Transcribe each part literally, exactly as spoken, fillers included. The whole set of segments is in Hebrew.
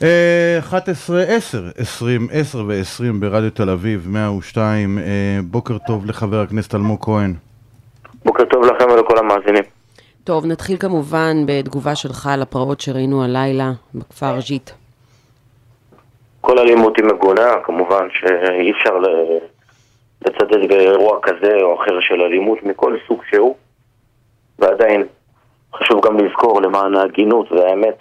אחת עשרה עשר, עשרים, עשר ועשרים ברדיו תל אביב, מאה ושתיים. בוקר טוב לחבר הכנסת אלמוג כהן. בוקר טוב לכם ולכל המאזינים. טוב, נתחיל כמובן בתגובה שלך לפרעות שראינו הלילה בכפר ג'ית. כל אלימות היא מגונה, כמובן שאי אפשר לצדד באירוע כזה או אחר של אלימות מכל סוג שהוא, ועדיין חשוב גם לזכור למען ההגינות והאמת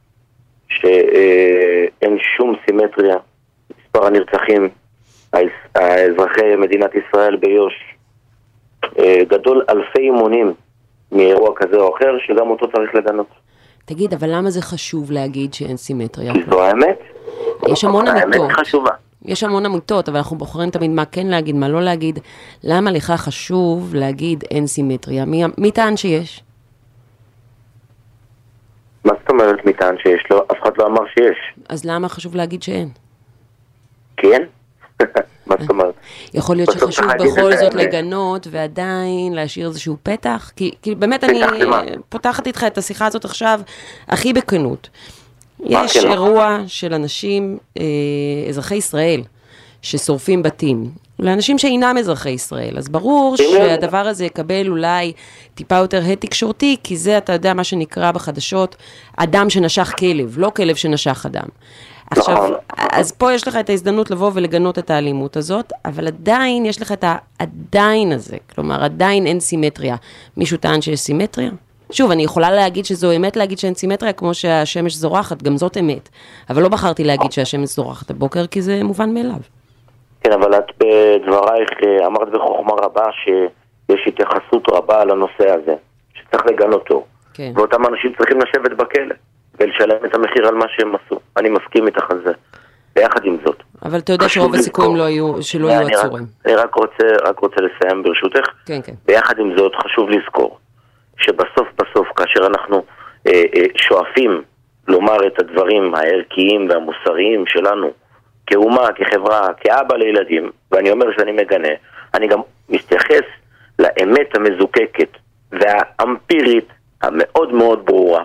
שאין שום סימטריה. מספר הנרצחים האזרחי מדינת ישראל ביוש גדול אלפי מונים מאירוע כזה או אחר, שגם אותו צריך לגנות. תגיד, אבל למה זה חשוב להגיד שאין סימטריה? זו האמת. יש המון האמת עמותות. חשובה. יש המון עמותות, אבל אנחנו בוחרים תמיד מה כן להגיד, מה לא להגיד. למה לך חשוב להגיד אין סימטריה? מי, מי טען שיש? מה זאת אומרת מטען שיש לו? אף אחד לא אמר שיש. אז למה חשוב להגיד שאין? כן? מה זאת אומרת? יכול להיות שחשוב בכל זאת לגנות ועדיין להשאיר איזשהו פתח? כי, כי באמת אני פותחת איתך את השיחה הזאת עכשיו הכי בכנות. יש אירוע של אנשים, אה, אזרחי ישראל, ששורפים בתים. לאנשים שאינם אזרחי ישראל. אז ברור שהדבר הזה יקבל אולי טיפה יותר הד תקשורתי, כי זה, אתה יודע, מה שנקרא בחדשות, אדם שנשך כלב, לא כלב שנשך אדם. עכשיו, אז פה יש לך את ההזדמנות לבוא ולגנות את האלימות הזאת, אבל עדיין יש לך את העדיין הזה. כלומר, עדיין אין סימטריה. מישהו טען שיש סימטריה? שוב, אני יכולה להגיד שזו אמת להגיד שאין סימטריה, כמו שהשמש זורחת, גם זאת אמת. אבל לא בחרתי להגיד שהשמש זורחת הבוקר, כי זה מובן מאליו. כן, אבל את בדברייך אמרת בחוכמה רבה שיש התייחסות רבה על הנושא הזה, שצריך לגנות אותו. כן. ואותם אנשים צריכים לשבת בכלא, ולשלם את המחיר על מה שהם עשו. אני מסכים איתך על זה. ביחד עם זאת. אבל אתה יודע שרוב הסיכויים לא יהיו, שלא יהיו עצורים. אני רק רוצה, רק רוצה לסיים ברשותך. כן, כן. ביחד עם זאת חשוב לזכור, שבסוף בסוף, כאשר אנחנו אה, אה, שואפים לומר את הדברים הערכיים והמוסריים שלנו, כאומה, כחברה, כאבא לילדים, ואני אומר שאני מגנה, אני גם מתייחס לאמת המזוקקת והאמפירית המאוד מאוד ברורה,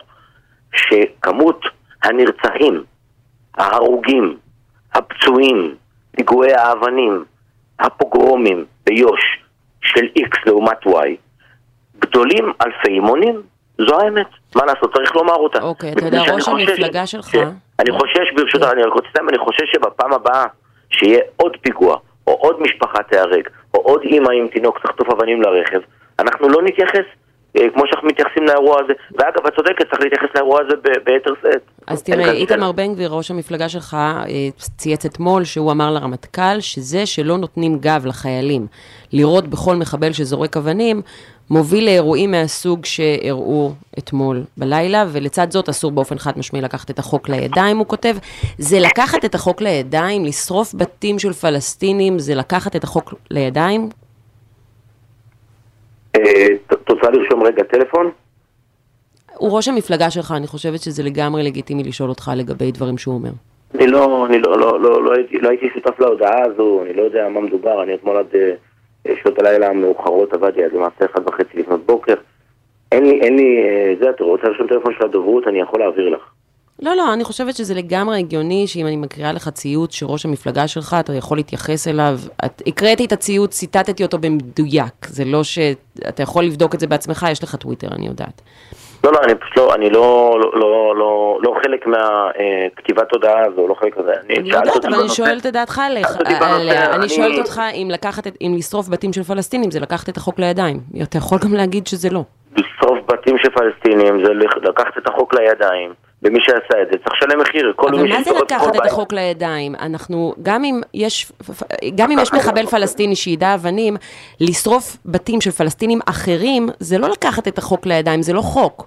שכמות הנרצחים, ההרוגים, הפצועים, פיגועי האבנים, הפוגרומים ביוש של X לעומת Y, גדולים אלפי מונים, זו האמת. מה לעשות? צריך לומר אותה. אוקיי, אתה יודע, ראש המפלגה שלך... אני חושש, ברשותך, אני רק רוצה לסיים, אני חושש שבפעם הבאה שיהיה עוד פיגוע, או עוד משפחה תיהרג, או עוד אמא עם תינוק תחטוף אבנים לרכב, אנחנו לא נתייחס כמו שאנחנו מתייחסים לאירוע הזה. ואגב, את צודקת, צריך להתייחס לאירוע הזה ביתר שאת. אז תראה, איתמר בן גביר, ראש המפלגה שלך, צייץ אתמול שהוא אמר לרמטכ"ל, שזה שלא נותנים גב לחיילים לראות בכל מחבל שזורק אבנים, מוביל לאירועים מהסוג שהראו אתמול בלילה, ולצד זאת אסור באופן חד משמעי לקחת את החוק לידיים, הוא כותב. זה לקחת את החוק לידיים, לשרוף בתים של פלסטינים, זה לקחת את החוק לידיים? תוצא לרשום רגע טלפון? הוא ראש המפלגה שלך, אני חושבת שזה לגמרי לגיטימי לשאול אותך לגבי דברים שהוא אומר. אני לא, אני לא, לא, לא, לא הייתי, לא הייתי שותף להודעה הזו, אני לא יודע מה מדובר, אני אתמול עד שעות הלילה המאוחרות עבדתי, עד למעשה אחד וחצי לפנות בוקר. אין לי, אין לי, זה, אתה רוצה לרשום טלפון של הדוברות, אני יכול להעביר לך. לא, לא, אני חושבת שזה לגמרי הגיוני, שאם אני מקריאה לך ציוץ שראש המפלגה שלך, אתה יכול להתייחס אליו. את, הקראתי את הציוץ, ציטטתי אותו במדויק. זה לא שאתה יכול לבדוק את זה בעצמך, יש לך טוויטר, אני יודעת. לא, לא, אני פשוט לא, אני לא, לא, לא, לא, לא חלק מהכתיבת הודעה הזו, לא חלק כזה. אני יודעת, אבל אני שואלת את דעתך עליך. אני שואלת אותך אם לקחת, אם לשרוף בתים של פלסטינים, זה לקחת את החוק לידיים. אתה יכול גם להגיד שזה לא. לשרוף בתים של פלסטינים, זה לקחת את החוק לידיים. ומי שעשה את זה צריך לשלם מחיר. אבל מה זה לקחת את החוק לידיים? אנחנו, גם אם יש, גם אם יש מחבל פלסטיני שידע אבנים, לשרוף בתים של פלסטינים אחרים, זה לא לקחת את החוק לידיים, זה לא חוק.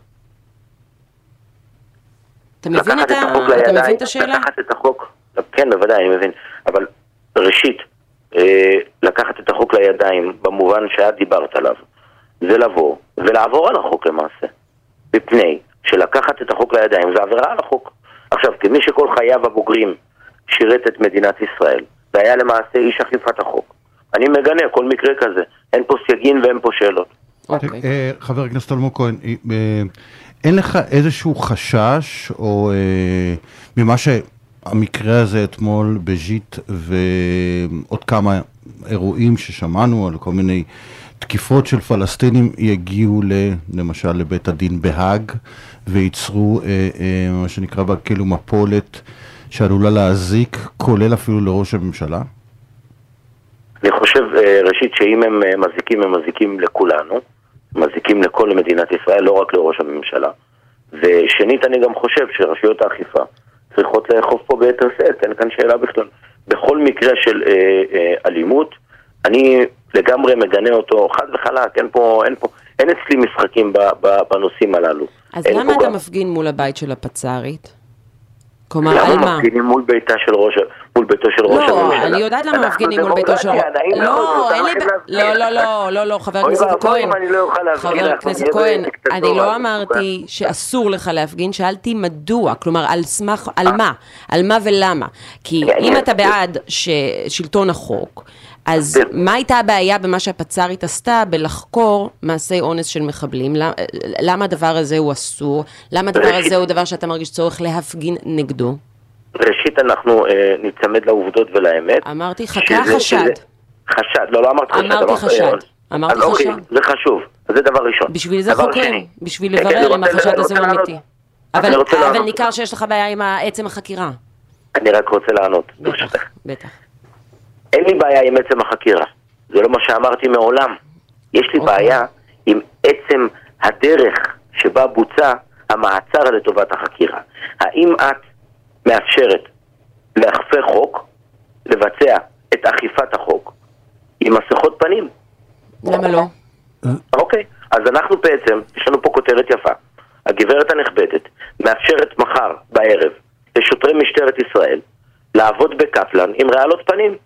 אתה מבין את, אתה מבין את השאלה? לקחת את החוק, כן, בוודאי, אני מבין. אבל ראשית, לקחת את החוק לידיים, במובן שאת דיברת עליו, זה לבוא ולעבור על החוק למעשה. בפני שלקחת את החוק לידיים, זה עבירה על החוק. עכשיו, כמי שכל חייו הבוגרים שירת את מדינת ישראל, זה היה למעשה איש אכיפת החוק. אני מגנה כל מקרה כזה. אין פה סייגין ואין פה שאלות. אוקיי. חבר הכנסת אלמוג כהן, אין לך איזשהו חשש, או ממה המקרה הזה אתמול בז'יט ועוד כמה אירועים ששמענו על כל מיני תקיפות של פלסטינים יגיעו למשל לבית הדין בהאג וייצרו אה, אה, מה שנקרא בה כאילו מפולת שעלולה להזיק, כולל אפילו לראש הממשלה? אני חושב ראשית שאם הם מזיקים, הם מזיקים לכולנו, מזיקים לכל מדינת ישראל, לא רק לראש הממשלה. ושנית, אני גם חושב שרשויות האכיפה צריכות לאכוף פה ביתר שאת, אין כאן שאלה בכלל. בכל מקרה של אה, אה, אלימות, אני לגמרי מגנה אותו חד וחלק, אין פה, אין פה, אין אצלי משחקים ב, ב, בנושאים הללו. אז למה אתה גם... מפגין מול הבית של הפצ"רית? כלומר, על מה? למה מפגינים מול ביתה של ראש, מול ביתו של ראש הממשלה? לא, אני יודעת למה מפגינים מול ביתו של ראש... לא, אין לי... לא, לא, לא, לא, לא, חבר הכנסת כהן. חבר הכנסת כהן, אני לא אמרתי שאסור לך להפגין, שאלתי מדוע, כלומר, על סמך, על מה? על מה ולמה? כי אם אתה בעד שלטון החוק, אז מה הייתה הבעיה במה שהפצ"רית עשתה בלחקור מעשי אונס של מחבלים? למה הדבר הזה הוא אסור? למה הדבר הזה הוא דבר שאתה מרגיש צורך להפגין נגדו? ראשית אנחנו נצמד לעובדות ולאמת. אמרתי חכה חשד. חשד, לא, לא אמרתי חשד. אמרתי חשד. אמרתי חשד. זה חשוב, זה דבר ראשון. בשביל זה חוקרים, בשביל לברר אם החשד הזה הוא אמיתי. אבל ניכר שיש לך בעיה עם עצם החקירה. אני רק רוצה לענות. בטח, בטח. אין לי בעיה עם עצם החקירה, זה לא מה שאמרתי מעולם. יש לי okay. בעיה עם עצם הדרך שבה בוצע המעצר לטובת החקירה. האם את מאפשרת לאכפי חוק לבצע את אכיפת החוק עם מסכות פנים? למה לא? אוקיי, אז אנחנו בעצם, יש לנו פה כותרת יפה. הגברת הנכבדת מאפשרת מחר בערב לשוטרי משטרת ישראל לעבוד בקפלן עם רעלות פנים.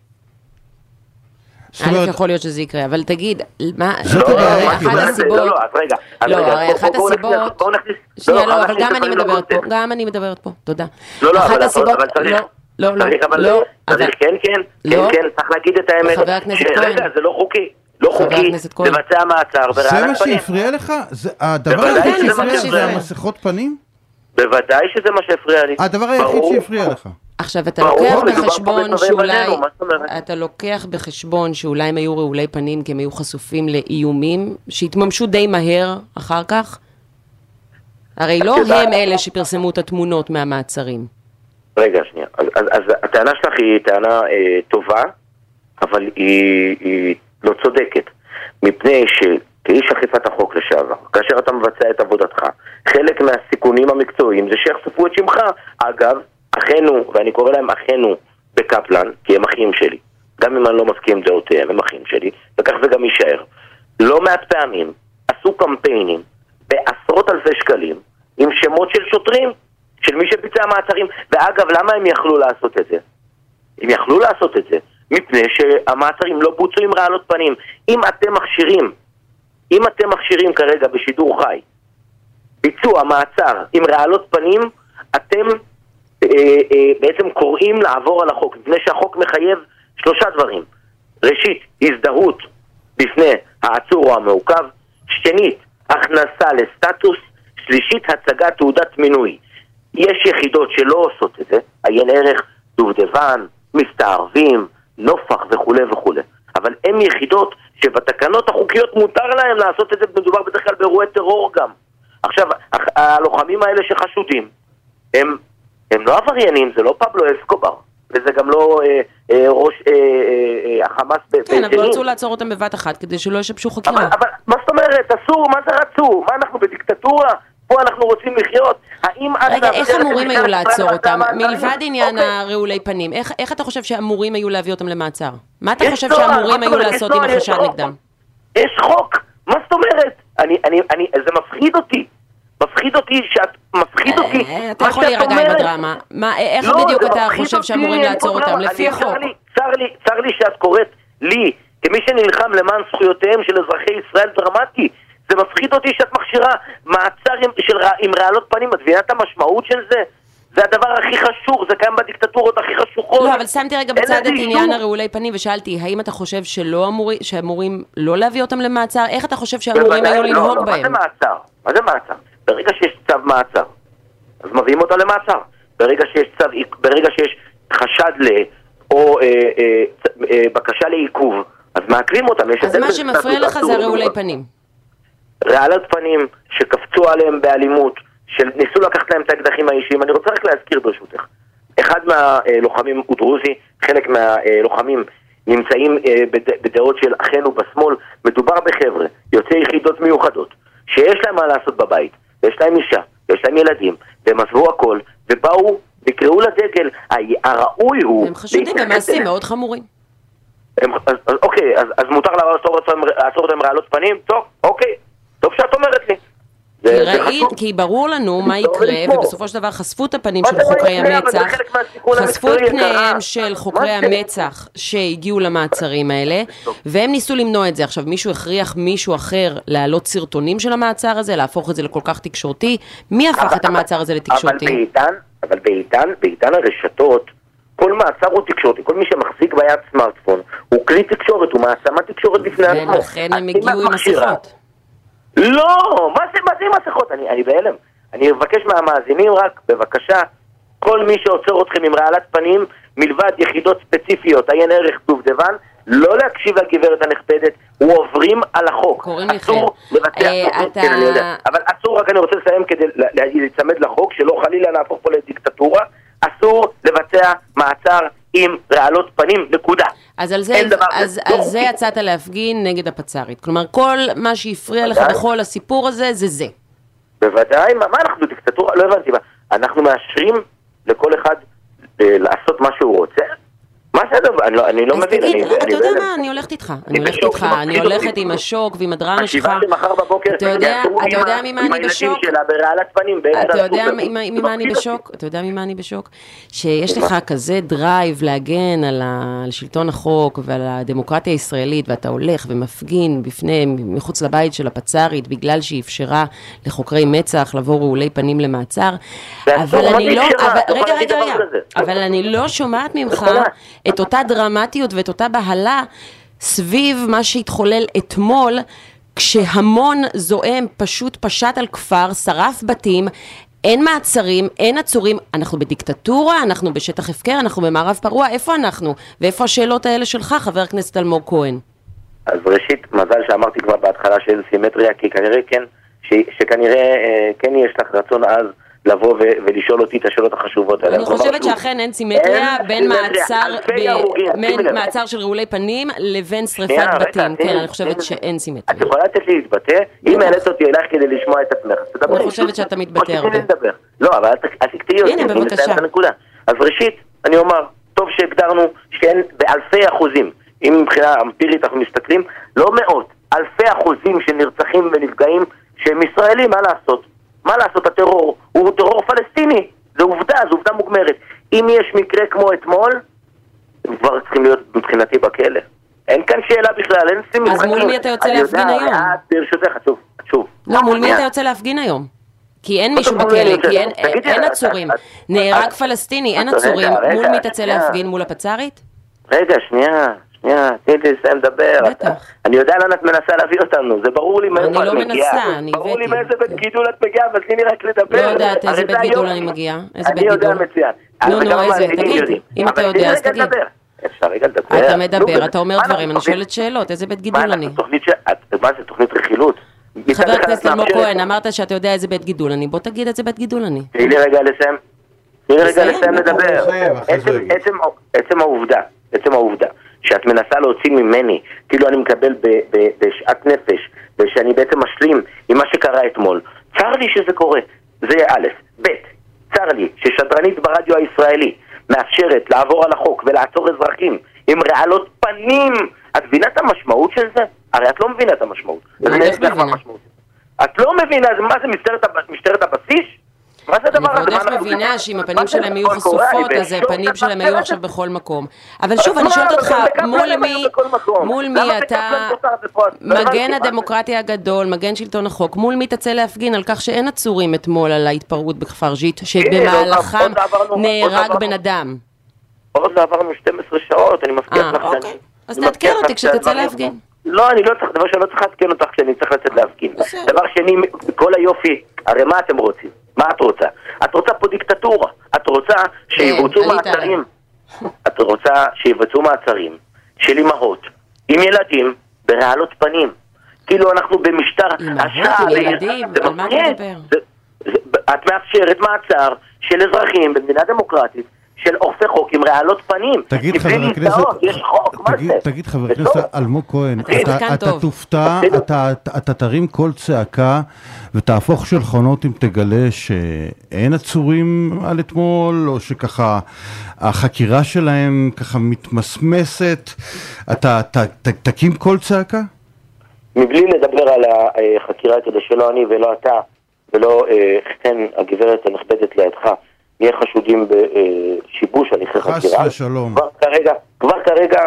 א' יכול להיות שזה יקרה, אבל תגיד, מה... לא, הרי אחת הסיבות... לא, אז רגע. לא, הרי אחת הסיבות... שנייה, לא, אבל גם אני מדברת פה, גם אני מדברת פה, תודה. לא, לא, אבל צריך... לא, לא, לא, צריך, כן, כן, כן, כן, צריך להגיד את האמת. חבר הכנסת כהן. רגע, זה לא חוקי. לא חוקי לבצע מעצר ברעלת פנים. זה מה שהפריע לך? הדבר היחיד שהפריע זה המסכות פנים? בוודאי שזה מה שהפריע לי. הדבר היחיד שהפריע לך. עכשיו, אתה לוקח בחשבון שאולי, אתה לוקח בחשבון שאולי הם היו רעולי פנים, כי הם היו חשופים לאיומים, שהתממשו די מהר אחר כך? הרי לא הם אלה שפרסמו את התמונות מהמעצרים. רגע, שנייה. אז הטענה שלך היא טענה טובה, אבל היא לא צודקת. מפני שכאיש אכיפת החוק לשעבר, כאשר אתה מבצע את עבודתך, חלק מהסיכונים המקצועיים זה שיחשפו את שמך. אגב, אחינו, ואני קורא להם אחינו בקפלן, כי הם אחים שלי. גם אם אני לא מסכים דעותיהם, הם אחים שלי, וכך זה גם יישאר. לא מעט פעמים עשו קמפיינים בעשרות אלפי שקלים עם שמות של שוטרים, של מי שביצע מעצרים. ואגב, למה הם יכלו לעשות את זה? הם יכלו לעשות את זה מפני שהמעצרים לא בוצעו עם רעלות פנים. אם אתם מכשירים, אם אתם מכשירים כרגע בשידור חי, ביצוע מעצר עם רעלות פנים, אתם בעצם קוראים לעבור על החוק, לפני שהחוק מחייב שלושה דברים. ראשית, הזדהות בפני העצור או המעוכב. שנית, הכנסה לסטטוס. שלישית, הצגת תעודת מינוי. יש יחידות שלא עושות את זה, עיין ערך, דובדבן, מסתערבים, נופח וכו' וכו'. אבל הם יחידות שבתקנות החוקיות מותר להם לעשות את זה, מדובר בדרך כלל באירועי טרור גם. עכשיו, הלוחמים האלה שחשודים, הם הם לא עבריינים, זה לא פבלו אסקובר, וזה גם לא אה, אה, ראש אה, אה, החמאס בג'נין. כן, אבל רצו לעצור אותם בבת אחת, כדי שלא ישבשו חקירה. אבל, אבל מה זאת אומרת? אסור, מה זה רצו? מה אנחנו בדיקטטורה? פה אנחנו רוצים לחיות? האם... רגע, איך אמורים היו לעצור אותם? מלבד עניין הרעולי פנים, איך אתה חושב שאמורים היו להביא אותם למעצר? מה אתה חושב שאמורים היו לעשות עם החשד נגדם? יש חוק, מה זאת אומרת? זה מפחיד אותי. מפחיד אותי שאת, מפחיד אותי. אתה יכול להירגע עם הדרמה. איך בדיוק אתה חושב שאמורים לעצור אותם? לפי החוק. צר לי שאת קוראת לי, כמי שנלחם למען זכויותיהם של אזרחי ישראל דרמטי. זה מפחיד אותי שאת מכשירה מעצר עם רעלות פנים. את מבינה את המשמעות של זה? זה הדבר הכי חשוב, זה קיים בדיקטטורות הכי חשוכות. לא, אבל שמתי רגע בצד את עניין הרעולי פנים ושאלתי, האם אתה חושב שלא אמורים, שאמורים לא להביא אותם למעצר? איך אתה חושב שאמורים היו לנהוג בהם? מה זה מעצר? מה זה מעצר? ברגע שיש צו מעצר, אז מביאים אותו למעצר. ברגע שיש צו, ברגע שיש עד ל... או אה, אה, אה, בקשה לעיכוב, אז מעכבים אותם. אז מה שמפריע לך זה רעולי פנים. רעלת פנים שקפצו עליהם באלימות, שניסו לקחת להם את האקדחים האישיים. אני רוצה רק להזכיר ברשותך, אחד מהלוחמים הוא דרוזי, חלק מהלוחמים נמצאים בדעות של אחינו בשמאל. מדובר בחבר'ה, יוצאי יחידות מיוחדות, שיש להם מה לעשות בבית, יש להם אישה, יש להם ילדים, והם עזבו הכל, ובאו, נקראו לדגל. הראוי הוא... הם חשודים במעשים מאוד חמורים. הם, אז, אז, אוקיי, אז, אז מותר לעצור אותם רעלות פנים? טוב, אוקיי, טוב שאת אומרת לי. כי, ראי, כי ברור לנו מה יקרה, ובסופו של דבר חשפו את הפנים של חוקרי המצח, חשפו את פניהם של חוקרי המצח שהגיעו למעצרים האלה, והם ניסו למנוע את זה. עכשיו, מישהו הכריח מישהו אחר להעלות סרטונים של המעצר הזה, להפוך את זה לכל כך תקשורתי? מי הפך את המעצר הזה לתקשורתי? אבל בעידן, אבל בעידן, בעידן הרשתות, כל מעצר הוא תקשורתי, כל מי שמחזיק ביד סמארטפון, הוא כלי תקשורת, הוא מעצמה תקשורת לפני עצמו. ולכן הם הגיעו עם מסכות. לא, מה זה, מה זה עם מסכות? אני, אני בהלם. אני מבקש מהמאזינים רק, בבקשה, כל מי שעוצר אתכם עם רעלת פנים, מלבד יחידות ספציפיות, עיין ערך דובדבן, לא להקשיב לגברת הנכבדת, הוא עוברים על החוק. קוראים לכם. אסור לבצע חוק, כן, אני יודע. אבל אסור, רק אני רוצה לסיים כדי להצמד לחוק, שלא חלילה נהפוך פה לדיקטטורה, אסור לבצע מעצר עם רעלות פנים, נקודה. אז על זה, אז על זה יצאת להפגין נגד הפצ"רית. כלומר, כל מה שהפריע לך בכל הסיפור הזה, זה זה. בוודאי, מה, מה אנחנו דיקטטורה? לא הבנתי, מה, אנחנו מאשרים לכל אחד לעשות מה שהוא רוצה? מה זה הדבר? אני לא, אני לא מבין. אז תגיד, אתה יודע מה, אני הולכת איתך. אני הולכת איתך, אני הולכת עם השוק ועם הדרמה שלך. השיבה שמחר בבוקר, אתה יודע ממה אני בשוק? אתה יודע ממה אני בשוק? אתה יודע ממה אני בשוק? שיש לך כזה דרייב להגן על שלטון החוק ועל הדמוקרטיה הישראלית, ואתה הולך ומפגין בפני, מחוץ לבית של הפצ"רית, בגלל שהיא אפשרה לחוקרי מצח לבוא רעולי פנים למעצר. אבל אני לא, רגע, רגע, רגע. אבל אני לא שומעת ממך את אותה דרמטיות ואת אותה בהלה סביב מה שהתחולל אתמול, כשהמון זועם פשוט פשט על כפר, שרף בתים, אין מעצרים, אין עצורים. אנחנו בדיקטטורה, אנחנו בשטח הפקר, אנחנו במערב פרוע. איפה אנחנו? ואיפה השאלות האלה שלך, חבר הכנסת אלמוג כהן? אז ראשית, מזל שאמרתי כבר בהתחלה שאין סימטריה, כי כנראה כן, ש, שכנראה כן יש לך רצון אז לבוא ולשאול אותי את השאלות החשובות האלה. אני חושבת שאכן אין סימטריה בין מעצר של רעולי פנים לבין שריפת בתים. כן, אני חושבת שאין סימטריה. את יכולה לתת לי להתבטא? אם העלית אותי אלייך כדי לשמוע את עצמך, תדבר. אני חושבת שאתה מתבטא הרבה. לא, אבל אל תקטעי אותי. הנה, בבקשה. אז ראשית, אני אומר, טוב שהגדרנו שאין באלפי אחוזים, אם מבחינה אמפירית אנחנו מסתכלים, לא מאות, אלפי אחוזים שנרצחים ונפגעים שהם ישראלים, מה לעשות? מה לעשות? הטרור הוא טרור פלסטיני, זה עובדה, זו עובדה מוגמרת. אם יש מקרה כמו אתמול, הם כבר צריכים להיות מבחינתי בכלא. אין כאן שאלה בכלל, אין סימן. אז מול מי אתה יוצא להפגין היום? ברשותך, שוב, שוב. לא, מול מי אתה יוצא להפגין היום? כי אין מישהו בכלא, כי אין עצורים. נהרג פלסטיני, אין עצורים. מול מי תצא להפגין? מול הפצ"רית? רגע, שנייה. שנייה, תני לי לסיים לדבר. בטח. אני יודע לאן את מנסה להביא אותנו, זה ברור לי מאיפה את מגיעה. אני לא מנסה, אני הבאתי. ברור לי מאיזה בית גידול את מגיעה, אבל תני לי רק לדבר. לא יודעת איזה בית גידול אני מגיעה, איזה בית גידול. אני יודע מצוין. נו, נו, איזה, תגיד, אם אתה יודע, אז תגיד. אפשר רגע לדבר. אתה מדבר, אתה אומר דברים, אני שואלת שאלות, איזה בית גידול אני? מה זה, תוכנית רכילות? חבר הכנסת אלמוג כהן, אמרת שאתה יודע איזה בית גידול אני, בוא תגיד איזה בית גידול אני. תני לי רגע לסיים. תני לי רגע לסיים לדבר. עצם העובדה, עצם העובדה. שאת מנסה להוציא ממני, כאילו אני מקבל בשעת נפש, ושאני בעצם משלים עם מה שקרה אתמול. צר לי שזה קורה, זה א', ב', צר לי ששדרנית ברדיו הישראלי מאפשרת לעבור על החוק ולעצור אזרחים עם רעלות פנים. את מבינה את המשמעות של זה? הרי את לא מבינה את המשמעות. את לא מבינה, מה זה משטרת הבסיס? מה זה הדבר הזה? אני ועוד איך מבינה שאם הפנים שלהם יהיו חשופות, אז הפנים שלהם היו עכשיו בכל מקום. אבל שוב, אני שואלת אותך, מול מי אתה, מגן הדמוקרטיה הגדול, מגן שלטון החוק, מול מי תצא להפגין על כך שאין עצורים אתמול על ההתפרעות בכפר ז'יט, שבמהלכם נהרג בן אדם? עוד לא עברנו שתים עשרה שעות, אני מבטיח לך שאני... אז תעדכן אותי כשתצא להפגין. לא, אני לא צריך, דבר שאני לא צריך להתקן אותך כשאני צריך לצאת להפגין. דבר שני, כל היופי, הרי מה אתם רוצים? מה את רוצה? את רוצה פה דיקטטורה. את רוצה שיבוצעו מעצרים. את רוצה שיבצעו מעצרים של אמהות עם ילדים ברעלות פנים. כאילו אנחנו במשטר... אמהות עם ילדים, על מה אתה מדבר? את מאפשרת מעצר של אזרחים במדינה דמוקרטית, של עורפי חוק עם רעלות פנים. תגיד חבר הכנסת, תגיד חבר הכנסת אלמוג כהן, אתה תופתע, אתה תרים כל צעקה ותהפוך שולחנות אם תגלה שאין עצורים על אתמול, או שככה החקירה שלהם ככה מתמסמסת, אתה תקים כל צעקה? מבלי לדבר על החקירה כדי שלא אני ולא אתה ולא כן הגברת הנכבדת לידך נהיה חשודים בשיבוש הליכי חקירה. חס ושלום. כבר כרגע, כבר כרגע,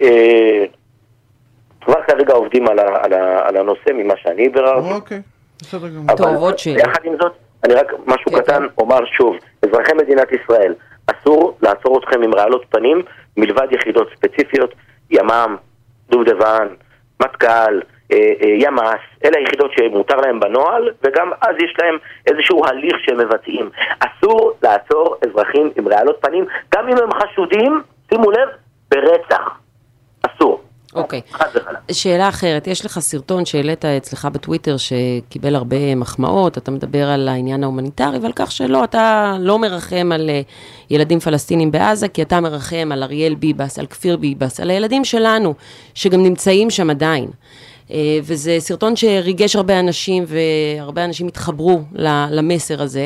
כבר כרגע עובדים על, ה, על, ה, על הנושא ממה שאני ברר. אוקיי, בסדר גמור. טוב, עוד שאלה. יחד עם זאת, אני רק משהו קטן אומר שוב, אזרחי מדינת ישראל, אסור לעצור אתכם עם רעלות פנים, מלבד יחידות ספציפיות, ימ"מ, דובדבן, מטכ"ל, ימ"ס, אלה היחידות שמותר להם בנוהל, וגם אז יש להם איזשהו הליך שהם מבצעים. אסור לעצור אזרחים עם רעלות פנים, גם אם הם חשודים, שימו לב, ברצח. אסור. אוקיי. שאלה אחרת, יש לך סרטון שהעלית אצלך בטוויטר שקיבל הרבה מחמאות, אתה מדבר על העניין ההומניטרי, ועל כך שלא, אתה לא מרחם על ילדים פלסטינים בעזה, כי אתה מרחם על אריאל ביבס, על כפיר ביבס, על הילדים שלנו, שגם נמצאים שם עדיין. וזה סרטון שריגש הרבה אנשים, והרבה אנשים התחברו למסר הזה,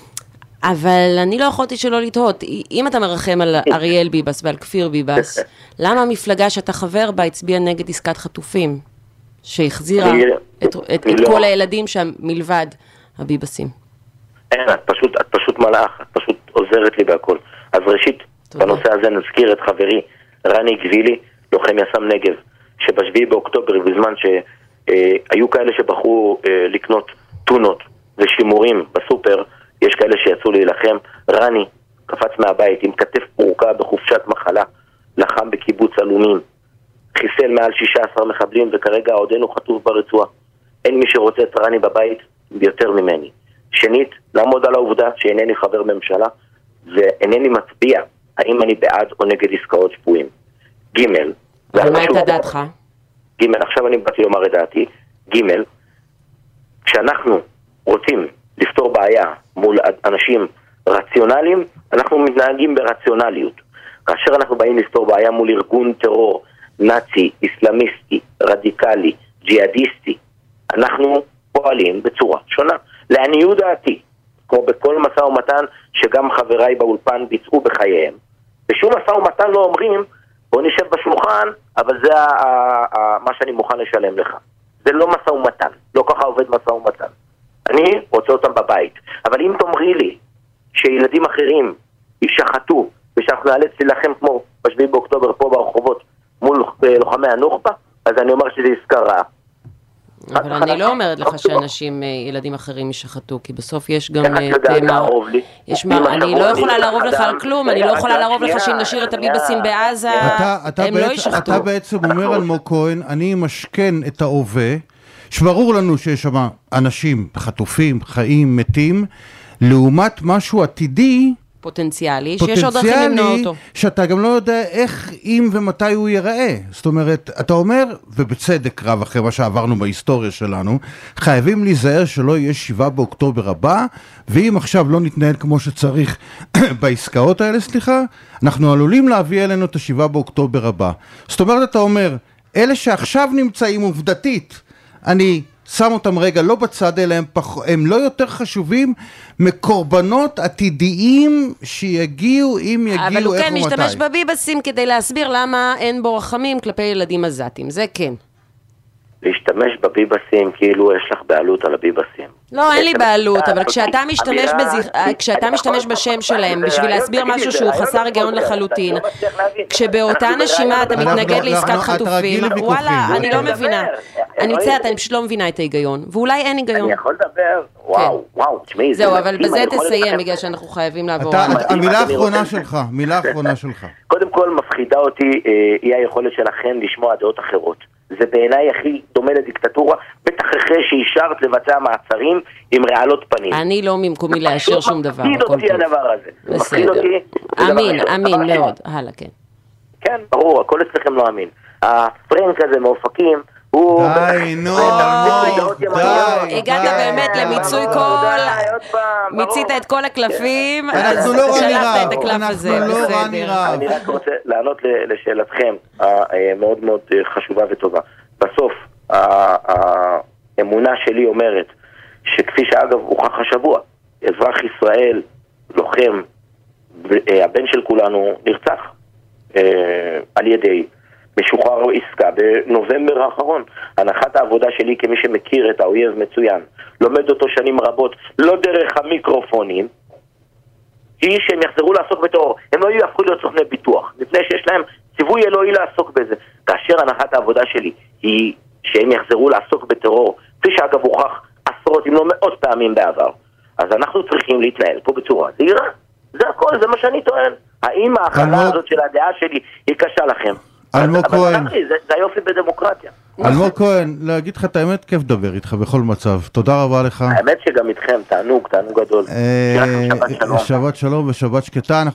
אבל אני לא יכולתי שלא לתהות, אם אתה מרחם על אריאל ביבס ועל כפיר ביבס, למה המפלגה שאתה חבר בה הצביעה נגד עסקת חטופים, שהחזירה את, את, את כל הילדים שם מלבד הביבסים? אין, את פשוט, את פשוט מלאך, את פשוט עוזרת לי בהכל. אז ראשית, תודה. בנושא הזה נזכיר את חברי רני גבילי, לוחם יס"מ נגב, שבשביעי באוקטובר, בזמן שהיו כאלה שבחרו לקנות טונות ושימורים בסופר, יש כאלה שיצאו להילחם, רני קפץ מהבית עם כתף פרוקה בחופשת מחלה, לחם בקיבוץ אלומים, חיסל מעל שישה עשר מחבלים, וכרגע עודנו חטוף ברצועה. אין מי שרוצה את רני בבית ביותר ממני. שנית, לעמוד על העובדה שאינני חבר ממשלה, ואינני מצביע האם אני בעד או נגד עסקאות שבויים. ג' אבל מה הייתה דעתך? ג' עכשיו אני באתי לומר את דעתי. ג' כשאנחנו רוצים לפתור בעיה מול אנשים רציונליים, אנחנו מתנהגים ברציונליות. כאשר אנחנו באים לפתור בעיה מול ארגון טרור, נאצי, איסלאמיסטי, רדיקלי, ג'יהאדיסטי, אנחנו פועלים בצורה שונה. לעניות דעתי, כמו בכל משא ומתן שגם חבריי באולפן ביצעו בחייהם, בשום משא ומתן לא אומרים, בוא נשב בשולחן, אבל זה ה- ה- ה- מה שאני מוכן לשלם לך. זה לא משא ומתן, לא ככה עובד משא ומתן. אני רוצה אותם בבית. אבל אם תאמרי לי שילדים אחרים ישחטו, ושאנחנו נאלץ להילחם כמו בשביעי באוקטובר פה ברחובות מול לוחמי הנוח'בה, אז אני אומר שזה עסקה רעה. אבל אני לא אומרת לך שאנשים, ילדים אחרים ישחטו, כי בסוף יש גם תאמה. אני לא יכולה לערוב לך על כלום, אני לא יכולה לערוב לך שאם נשאיר את הביבסים בעזה, הם לא ישחטו. אתה בעצם אומר אלמוג כהן, אני משכן את ההווה, שברור לנו שיש שם אנשים חטופים, חיים, מתים, לעומת משהו עתידי, פוטנציאלי, שיש עוד דרכים למנוע אותו. שאתה גם לא יודע איך, אם ומתי הוא ייראה. זאת אומרת, אתה אומר, ובצדק רב אחרי מה שעברנו בהיסטוריה שלנו, חייבים להיזהר שלא יהיה שבעה באוקטובר הבא, ואם עכשיו לא נתנהל כמו שצריך בעסקאות האלה, סליחה, אנחנו עלולים להביא אלינו את השבעה באוקטובר הבא. זאת אומרת, אתה אומר, אלה שעכשיו נמצאים עובדתית, אני שם אותם רגע לא בצד, אלא הם, פח... הם לא יותר חשובים מקורבנות עתידיים שיגיעו, אם יגיעו, אבל הוא איך כן ומתי. משתמש בביבסים כדי להסביר למה אין בו רחמים כלפי ילדים עזתים, זה כן. להשתמש בביבסים כאילו יש לך בעלות על הביבסים. לא, אין לי בעלות, אבל כשאתה משתמש, בזיכ... כשאתה משתמש בשם שלהם בשביל להסביר משהו שהוא חסר היגיון לחלוטין, כשבאותה נשימה אתה מתנגד לעסקת חטופים, וואלה, אני לא מבינה. אני מצטערת, אני פשוט לא מבינה את ההיגיון, ואולי אין היגיון. אני יכול לדבר, וואו, וואו, תשמעי. זהו, אבל בזה תסיים, בגלל שאנחנו חייבים לעבור. המילה האחרונה שלך, מילה האחרונה שלך. קודם כל מפחידה אותי היא היכולת שלכם לשמוע דעות אחרות. זה בעיניי הכי דומה לדיקטטורה, בטח אחרי שאישרת לבצע מעצרים עם רעלות פנים. אני לא ממקומי לאשר שום דבר. מפחיד אותי הדבר הזה. בסדר. אמין, אמין מאוד. הלאה, כן. כן, ברור, הכל אצלכם לא אמין. הפרנק הזה מאופקים, הוא... די, נו, די. הגעת באמת למיצוי כל... מיצית את כל הקלפים, אז שלחת את הקלף הזה. אנחנו לא רני רב. אני רק רוצה לענות לשאלתכם, המאוד מאוד חשובה וטובה. בסוף, האמונה שלי אומרת, שכפי שאגב הוכח השבוע, אזרח ישראל, לוחם, הבן של כולנו נרצח על ידי משוחרר עסקה בנובמבר האחרון. הנחת העבודה שלי כמי שמכיר את האויב מצוין, לומד אותו שנים רבות, לא דרך המיקרופונים, היא שהם יחזרו לעסוק בטרור. הם לא יהפכו להיות סוכני ביטוח, מפני שיש להם ציווי אלוהי לעסוק בזה. כאשר הנחת העבודה שלי היא שהם יחזרו לעסוק בטרור, כפי שאגב הוכח עשרות אם לא מאות פעמים בעבר, אז אנחנו צריכים להתנהל פה בצורה זהירה. זה הכל, זה מה שאני טוען. האם ההכלה הזאת של הדעה שלי היא קשה לכם? אלמוג כהן. זה היופי בדמוקרטיה. אלמוג כהן, להגיד לך את האמת, כיף לדבר איתך בכל מצב. תודה רבה לך. האמת שגם איתכם, תענוג, תענוג גדול. שבת שלום ושבת שקטה.